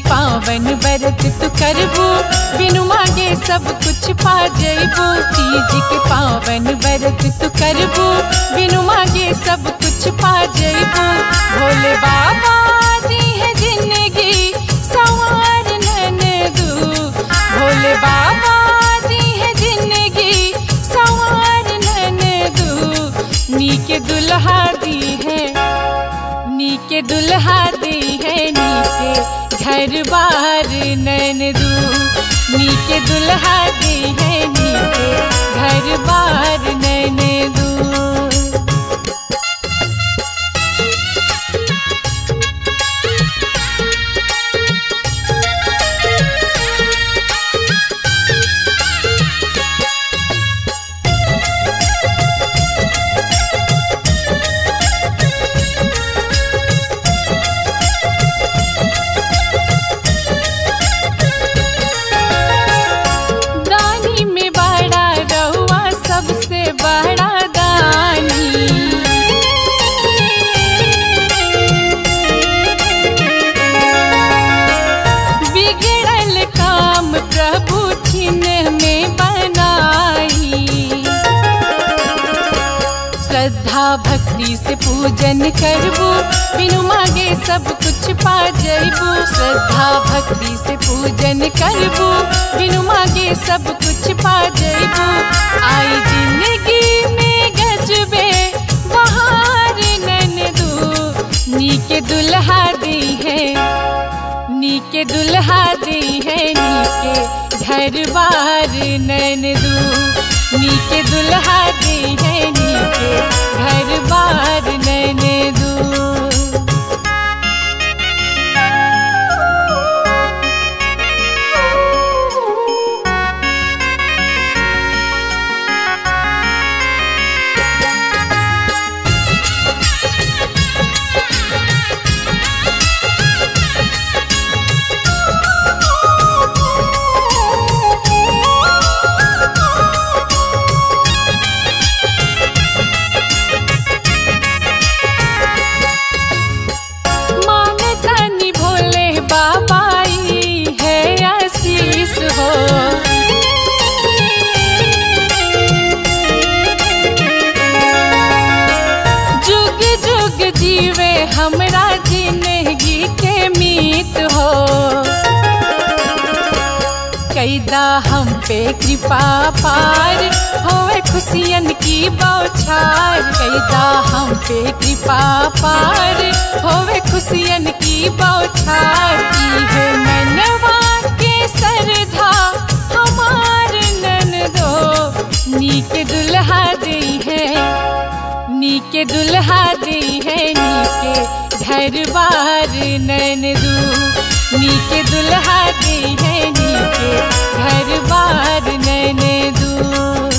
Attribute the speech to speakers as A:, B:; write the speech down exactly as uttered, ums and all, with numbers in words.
A: पावन व्रत तू करबू, बिनु मांगे सब कुछ पा जइबू। तीज के पावन व्रत तू करबू, बिनु मांगे सब कुछ पा जइबू। भोले बाबा दी है जिंदगी सवार ननदू, भोले बाबा दी है जिंदगी सवार ननदू। नीके दुल्हा दी है, नीके दुल्हा दी है, नीके घर बार ननदू। नीके दुल्हा दी है, नीके घर बार ननदू। बड़ा दानी बिगड़ल काम प्रभु छिन में बनाई। श्रद्धा भक्ति से पूजन करबू, बिनु मांगे सब कुछ पा जइबू। श्रद्धा भक्ति से पूजन करबू, बिनु मांगे सब कुछ पा जइबू। आई जिंदगी में गजबे बहार ननदू। नीके दुल्हा दी है, नीके दुल्हा दी है, नीके घर बार ननदू। नीके दुल्हा दी है, नीके घर बार ननदू। जुग जुग जीवे हमरा जिंदगी के मीत हो। कैदा हम पे कृपा पार होवे खुशियन की बौछार। कैदा हम पे कृपा पार होवे खुशियन की बौछार। इहे मनवा के सरधा हमार ननदो। नीके दुल्हा दी है, नीके दुल्हा दी है, नीके घर बार ननदू। नीके दुल्हा दी है, नीके घर बार ननदू।